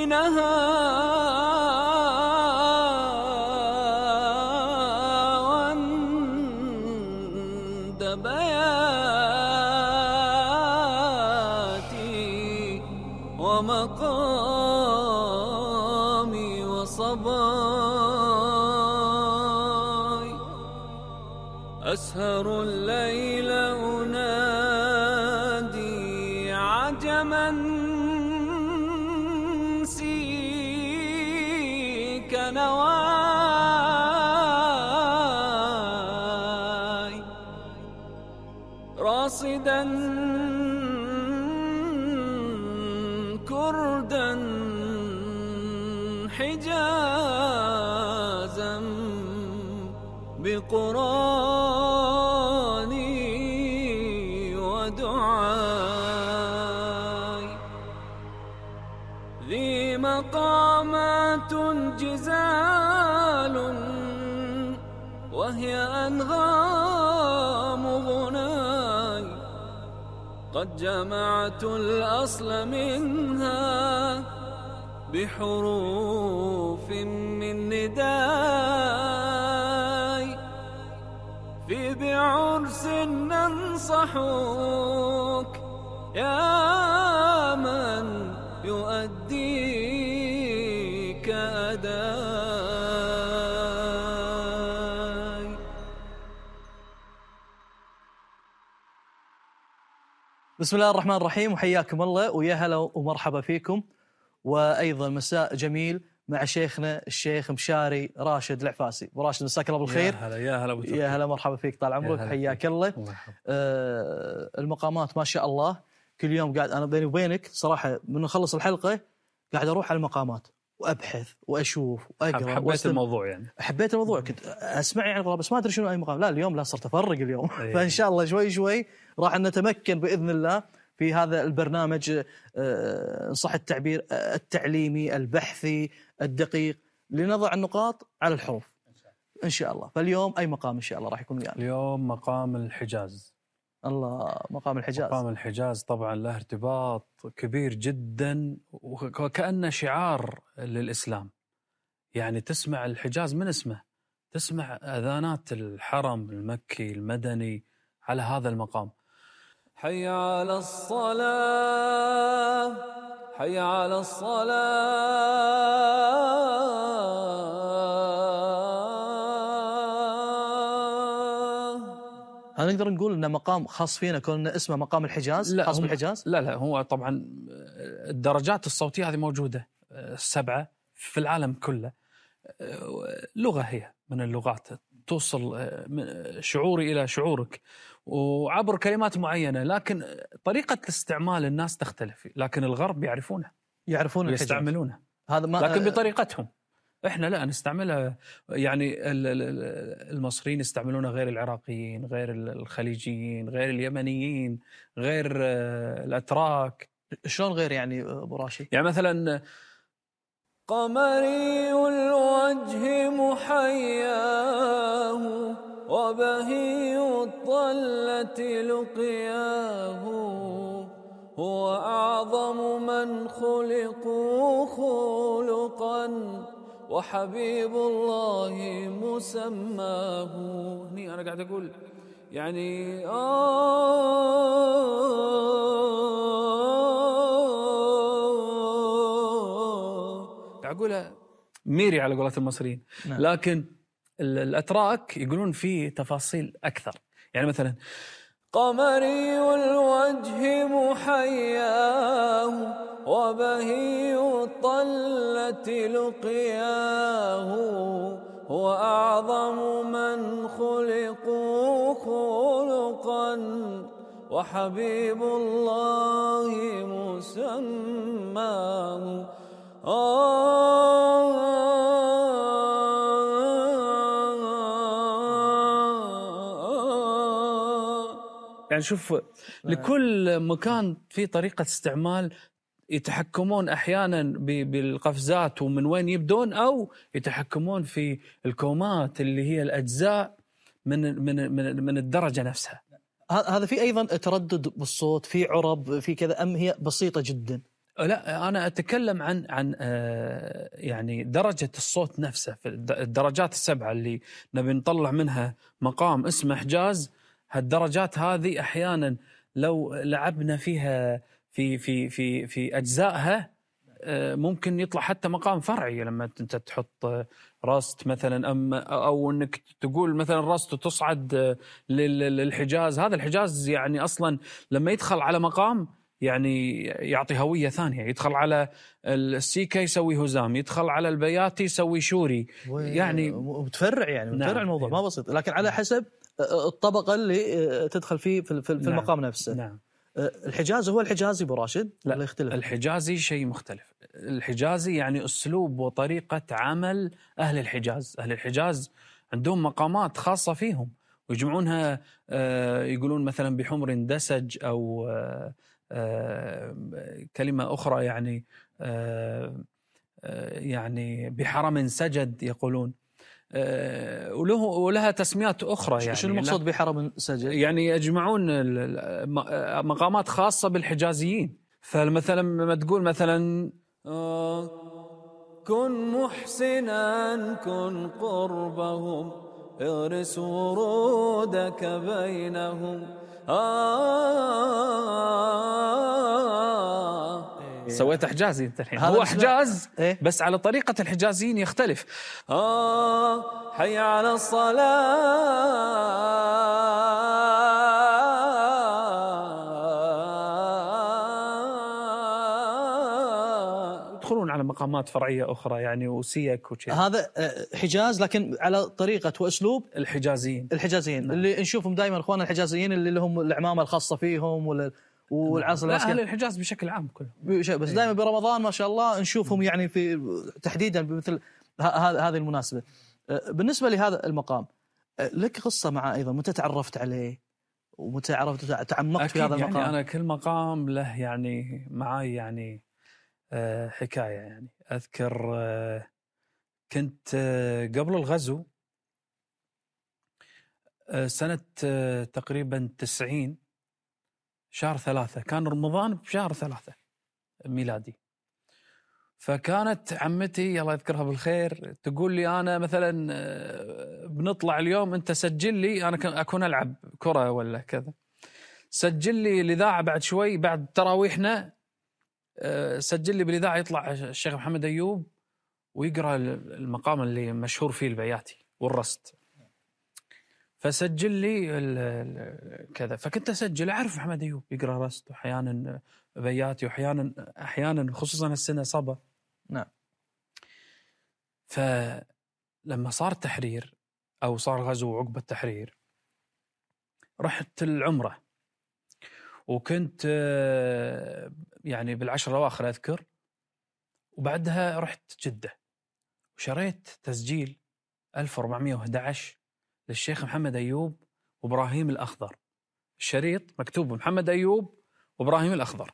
حينها وند بياتي ومقامي وصباي، أسهر الليل أنادي عجما سيك نواي، راصدا كردا حجازا بقراني ودعاي، ذي مقامات جزال وهي أنغام غناي، قد جمعت الأصل منها بحروف من نداي، في بعرس ننصحوك يا من يؤديك أداي. بسم الله الرحمن الرحيم، وحياكم الله ويا هلا ومرحبا فيكم، وأيضا مساء جميل مع شيخنا الشيخ مشاري راشد العفاسي. ابو راشد مساك الله بالخير. يا هلا يا هلا مرحبا فيك، طال عمرك، حياك الله. المقامات ما شاء الله، كل يوم قاعد انا بيني وبينك صراحه من نخلص الحلقه قاعد اروح على المقامات وابحث واشوف واقرا. حبيت الموضوع، يعني حبيت الموضوع، كنت اسمع يعني بس ما ادري شنو اي مقام. لا اليوم لا صرت افرق اليوم. فان شاء الله شوي شوي راح نتمكن باذن الله في هذا البرنامج، صح التعبير، التعليمي البحثي الدقيق، لنضع النقاط على الحروف إن شاء الله. فاليوم أي مقام إن شاء الله راح يكون يعني؟ اليوم مقام الحجاز. الله، مقام الحجاز. مقام الحجاز طبعا له ارتباط كبير جدا، وكأنه شعار للإسلام. يعني تسمع الحجاز من اسمه، تسمع أذانات الحرم المكي المدني على هذا المقام. حي على الصلاة، حي على الصلاة. هل نقدر نقول إنه مقام خاص فينا كونه اسمه مقام الحجاز؟ لا خاص بالحجاز؟ لا هو طبعا الدرجات الصوتية هذه موجودة 7 في العالم كله. لغة هي من اللغات توصل شعوري إلى شعورك وعبر كلمات معينة، لكن طريقة استعمال الناس تختلف. لكن الغرب يعرفون يستعملونه، هذا ما لكن بطريقتهم. إحنا لا نستعملها. يعني المصريين يستعملونها غير العراقيين، غير الخليجيين، غير اليمنيين، غير الأتراك. شلون غير يعني أبو راشد؟ يعني مثلا قمري الوجه محياه وبهي الطلة لقياه، هو أعظم من خلقوا خلقا وحبيب الله مسماه. هني أنا قاعد أقول يعني قاعد أقولها ميري على قولة المصريين. نعم. لكن الأتراك يقولون فيه تفاصيل أكثر. يعني مثلا قمري الوجه محياه وبهي الطلة لقياه، هو أعظم من خلقوا خلقا وحبيب الله مسماه. يعني شوف، لكل مكان في طريقة استعمال. يتحكمون أحيانا بالقفزات ومن وين يبدون، أو يتحكمون في الكومات اللي هي الأجزاء من الدرجة نفسها. هذا في أيضا تردد بالصوت، في عرب، في كذا، أم هي بسيطة جدا؟ لا أنا أتكلم عن يعني درجة الصوت نفسه في الدرجات السبعة اللي نبي نطلع منها مقام اسمه حجاز. هالدرجات هذه أحيانا لو لعبنا فيها في أجزائها ممكن يطلع حتى مقام فرعي لما أنت تحط راست مثلا أو أنك تقول مثلا راست تصعد للحجاز. هذا الحجاز يعني أصلا لما يدخل على مقام يعني يعطي هوية ثانية. يدخل على السيكا يسوي هزام، يدخل على البياتي يسوي شوري، يعني متفرع يعني متفرع. نعم. الموضوع ما بسيط، لكن على حسب الطبقة اللي تدخل فيه في المقام نفسه. نعم. الحجاز هو الحجازي أبو راشد؟ لا، يختلف. الحجازي شيء مختلف. الحجازي يعني أسلوب وطريقة عمل أهل الحجاز. أهل الحجاز عندهم مقامات خاصة فيهم ويجمعونها يقولون مثلا بحمر دسج أو كلمة أخرى يعني بحرم سجد يقولون، ولها تسميات أخرى. يعني شنو المقصود بحرم سجد؟ يعني يجمعون مقامات خاصة بالحجازيين. فمثلا لما تقول مثلا كن محسنا كن قربهم اغرس ورودك بينهم سويت حجازي انت الحين. هو حجاز بس على طريقة الحجازيين يختلف. حي على الصلاة يدخلون على مقامات فرعية أخرى يعني وسيك وشيء. هذا حجاز لكن على طريقة وأسلوب الحجازيين. نعم. اللي نشوفهم دائما إخواننا الحجازيين اللي لهم العمامة الخاصة فيهم والعصر. لا أهل الحجاز بشكل عام كله. بس دائما برمضان ما شاء الله نشوفهم يعني في تحديدا بمثل هذه المناسبة. بالنسبة لهذا المقام لك قصة معه أيضا، متى تعرفت عليه ومتى تعمقت في هذا المقام؟ يعني أنا كل مقام له يعني معاي يعني حكاية. يعني أذكر كنت قبل الغزو سنة تقريبا 90 شهر 3، كان رمضان بشهر 3 ميلادي. فكانت عمتي الله يذكرها بالخير تقول لي أنا مثلا بنطلع اليوم أنت سجل لي، أنا أكون ألعب كرة ولا كذا، سجل لي الإذاعة بعد شوي بعد تراويحنا، سجل لي بالإذاعة يطلع الشيخ محمد أيوب ويقرأ المقام اللي مشهور فيه البياتي والرست. فسجل لي كذا، فكنت أسجل أعرف محمد أيوب يقرأ رست وأحيانا بياتي وأحيانا خصوصا السنة صبا. نعم. فلما صار التحرير أو صار غزو عقب التحرير رحت العمرة، وكنت يعني بالعشر الأواخر أذكر، وبعدها رحت جدة وشريت تسجيل 1411 للشيخ محمد أيوب وإبراهيم الأخضر. الشريط مكتوب محمد أيوب وإبراهيم الأخضر،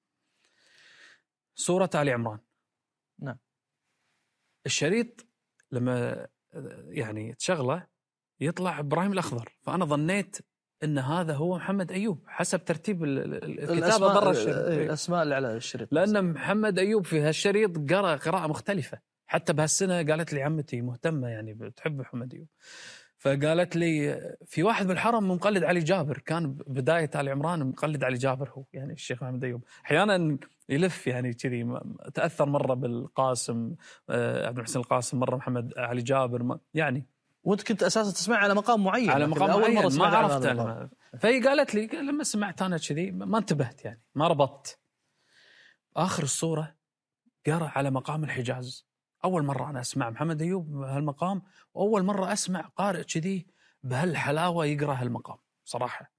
سورة آل عمران. نعم. الشريط لما يعني تشغله يطلع إبراهيم الأخضر، فأنا ظنيت إن هذا هو محمد أيوب حسب ترتيب الكتابة برا الشريط، الأسماء اللي على الشريط، لأن محمد أيوب في هالشريط قرأ قراءة مختلفة. حتى بهالسنة قالت لي عمتي مهتمة يعني بتحب محمد أيوب، فقالت لي في واحد بالحرم مقلد علي جابر، كان بداية آل عمران مقلد علي جابر هو يعني الشيخ محمد أيوب. أحيانا يلف يعني كذي، تأثر مرة بالقاسم عبد المحسن القاسم، مرة محمد علي جابر يعني. وانت كنت اساسا تسمع على مقام معين، على مقام أول معين مرة ما عرفت أنا. فهي قالت لي لما سمعت أنا كذي ما انتبهت يعني ما ربطت. آخر الصورة قرأ على مقام الحجاز. أول مرة أنا أسمع محمد أيوب بهالمقام، وأول مرة أسمع قارئ كذي بهالحلاوة يقرأ هالمقام صراحة.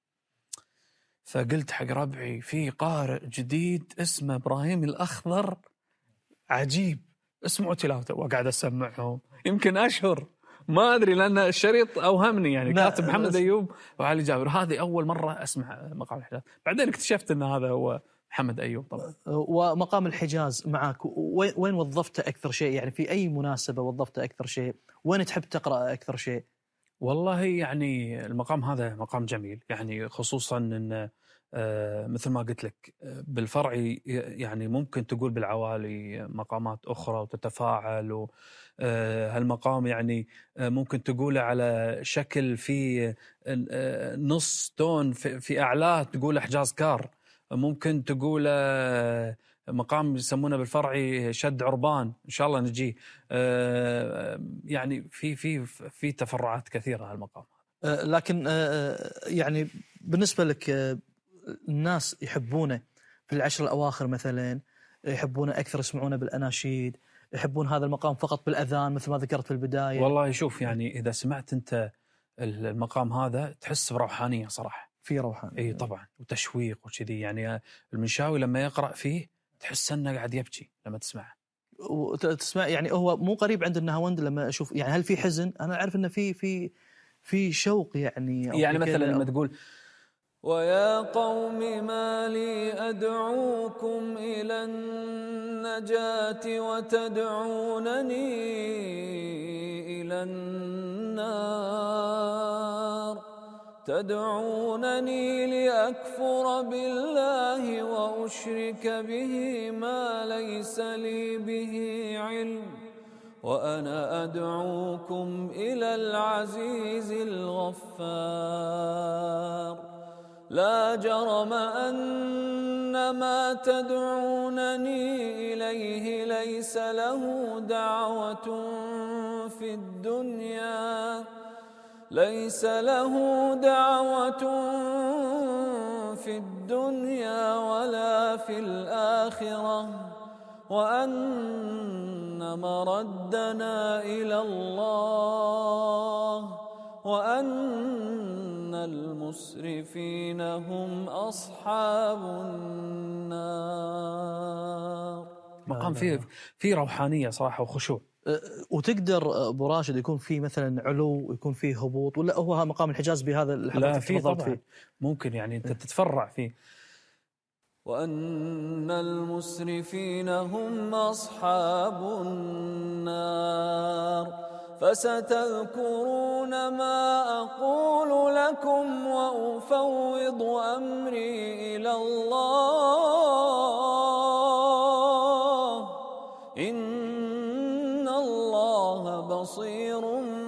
فقلت حق ربعي في قارئ جديد اسمه إبراهيم الأخضر عجيب، اسمعوا تلاوته. وقاعد أسمعهم يمكن أشهر ما أدري لأن الشريط أوهمني يعني كاتب محمد أيوب وعلي جابر. هذه أول مرة أسمع مقام الحجاز، بعدين اكتشفت أن هذا هو محمد أيوب طبعا. ومقام الحجاز معك وين وظفته أكثر شيء؟ يعني في أي مناسبة وظفته أكثر شيء؟ وين تحب تقرأ أكثر شيء؟ والله يعني المقام هذا مقام جميل يعني، خصوصا أن مثل ما قلت لك بالفرعي يعني ممكن تقول بالعوالي مقامات أخرى وتتفاعل، هالمقام يعني ممكن تقوله على شكل في نص تون في أعلاه تقوله حجاز كار، ممكن تقوله مقام يسمونه بالفرعي شد عربان إن شاء الله نجيه. يعني في تفرعات كثيرة هالمقام. لكن يعني بالنسبة لك الناس يحبونه في العشر الأواخر مثلا، يحبونه أكثر يسمعونه بالأناشيد، يحبون هذا المقام فقط بالأذان مثل ما ذكرت في البداية؟ والله شوف يعني إذا سمعت أنت المقام هذا تحس بروحانية صراحة، في روحانية. اي طبعا، وتشويق وكذي. يعني المنشاوي لما يقرأ فيه تحس انه قاعد يبكي لما تسمعه. وتسمع يعني هو مو قريب عند النهاوند لما اشوف، يعني هل في حزن؟ انا اعرف انه في شوق يعني مثلا لما تقول ويا قوم ما لي أدعوكم إلى النجاة وتدعونني إلى النار، تدعونني لأكفر بالله وأشرك به ما ليس لي به علم، وأنا أدعوكم إلى العزيز الغفار. لا جرم أن ما تدعونني إليه ليس له دعوة في الدنيا، ليس له دعوة في الدنيا ولا في الآخرة، وأن مردنا إلى الله، وأن المسرفين هم أصحاب النار. مقام فيه روحانية صراحة وخشوع. وتقدر أبو راشد يكون فيه مثلا علو ويكون فيه هبوط، ولا هو مقام الحجاز بهذا لا فيه طبعا فيه؟ ممكن يعني أنت تتفرع فيه. وأن المسرفين هم أصحاب النار، فستذكرون ما أقول لكم وأفوض أمري إلى الله، إن الله بصير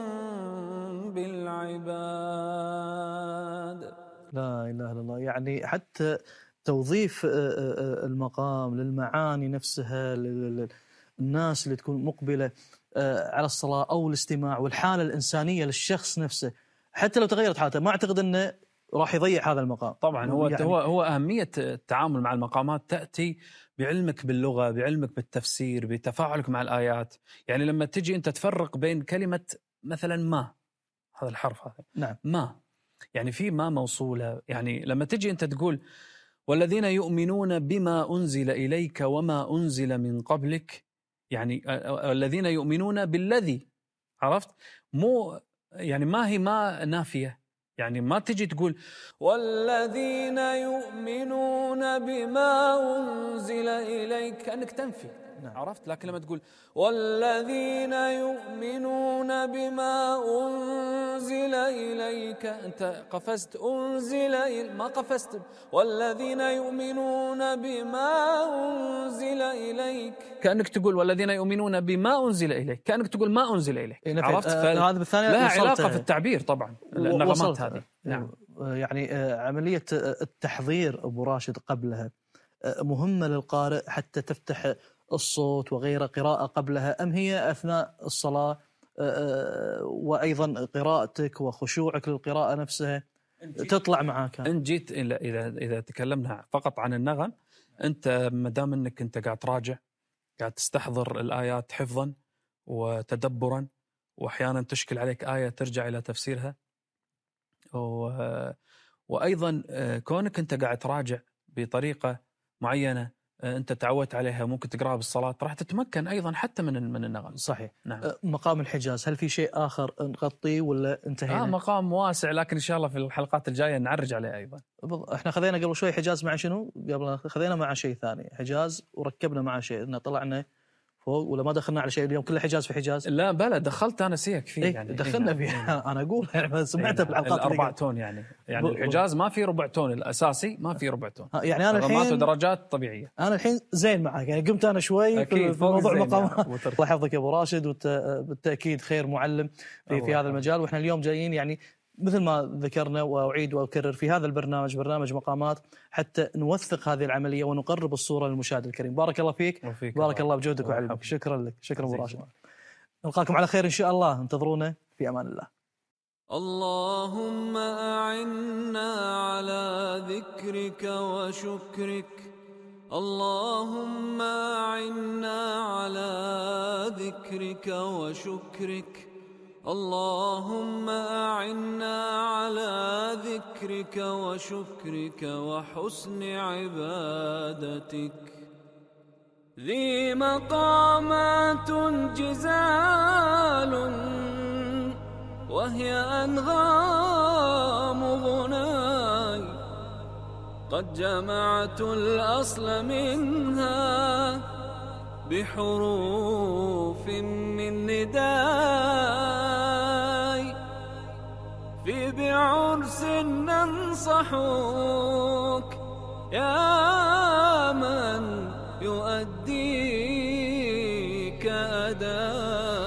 بالعباد. لا إله إلا الله. يعني حتى توظيف المقام للمعاني نفسها، الناس اللي تكون مقبلة على الصلاة أو الاستماع، والحالة الإنسانية للشخص نفسه، حتى لو تغيرت حالته ما أعتقد أنه راح يضيع هذا المقام. طبعا هو أهمية التعامل مع المقامات تأتي بعلمك باللغة، بعلمك بالتفسير، بتفاعلك مع الآيات. يعني لما تجي أنت تفرق بين كلمة مثلا ما، هذا الحرف هذا نعم، ما، يعني في ما موصولة. يعني لما تجي أنت تقول والذين يؤمنون بما أنزل إليك وما أنزل من قبلك، يعني الذين يؤمنون بالذي، عرفت؟ مو يعني ما هي ما نافية، يعني ما تجي تقول والذين يؤمنون بما أنزل إليك كأنك تنفي. نعم. عرفت؟ لكن لما تقول والذين يؤمنون بما أنزل إليك، أنت قفزت أنزل ما قفزت. والذين يؤمنون بما أنزل إليك كأنك تقول والذين يؤمنون بما أنزل إليك، كأنك تقول ما أنزل إليك. عرفت؟ هذا بالثانية لها علاقة في التعبير طبعا النغمات هذه. نعم. يعني عملية التحضير أبو راشد قبلها مهمة للقارئ حتى تفتح الصوت وغيره، قراءة قبلها، أم هي أثناء الصلاة وأيضا قراءتك وخشوعك للقراءة نفسها تطلع معاك؟ إن جيت إذا تكلمنا فقط عن النغم، أنت مدام أنك أنت قاعد تراجع، قاعد تستحضر الآيات حفظا وتدبرا، وأحيانا تشكل عليك آية ترجع إلى تفسيرها، وأيضا كونك أنت قاعد تراجع بطريقة معينة أنت تعودت عليها، ممكن تقرأها بالصلاة، راح تتمكن أيضا حتى من النغم. صحيح. نعم. مقام الحجاز، هل في شيء آخر نغطيه ولا انتهينا؟ مقام واسع، لكن إن شاء الله في الحلقات الجاية نعرج عليه أيضا. احنا خذينا قبل شوي حجاز مع شنو؟ قبل خذينا مع شيء ثاني حجاز وركبنا مع شيء، إن طلعنا فوق، ولا ما دخلنا على شيء اليوم كله حجاز في حجاز؟ لا بلا دخلت انا سيك فيه إيه يعني دخلنا فيها. انا اقول يعني سمعتها بالحلقات الاربع تون يعني الحجاز ما في ربع تون، الاساسي ما في ربع تون، يعني انا رقمات الحين ودرجات طبيعيه. انا الحين زين معك يعني، قمت انا شوي في موضوع المقامات. يعني. الله يحفظك يا ابو راشد، وبالتاكيد خير معلم في هذا المجال. واحنا اليوم جايين يعني مثل ما ذكرنا واعيد واكرر في هذا البرنامج، برنامج مقامات، حتى نوثق هذه العمليه ونقرب الصوره للمشاهد الكريم. بارك الله فيك، بارك الله بجهدك وعلمك. شكرا لك، شكرا ابو راشد. نلقاكم على خير ان شاء الله، انتظرونا في امان الله. اللهم أعنا على ذكرك وشكرك، اللهم أعنا على ذكرك وشكرك، اللهم أعنا على ذكرك وشكرك وحسن عبادتك. ذي مقامات جزال وهي أنغام غناي، قد جمعت الأصل منها بحروف من نداي. في بعرس ننصحوك يا من يؤديك أداي.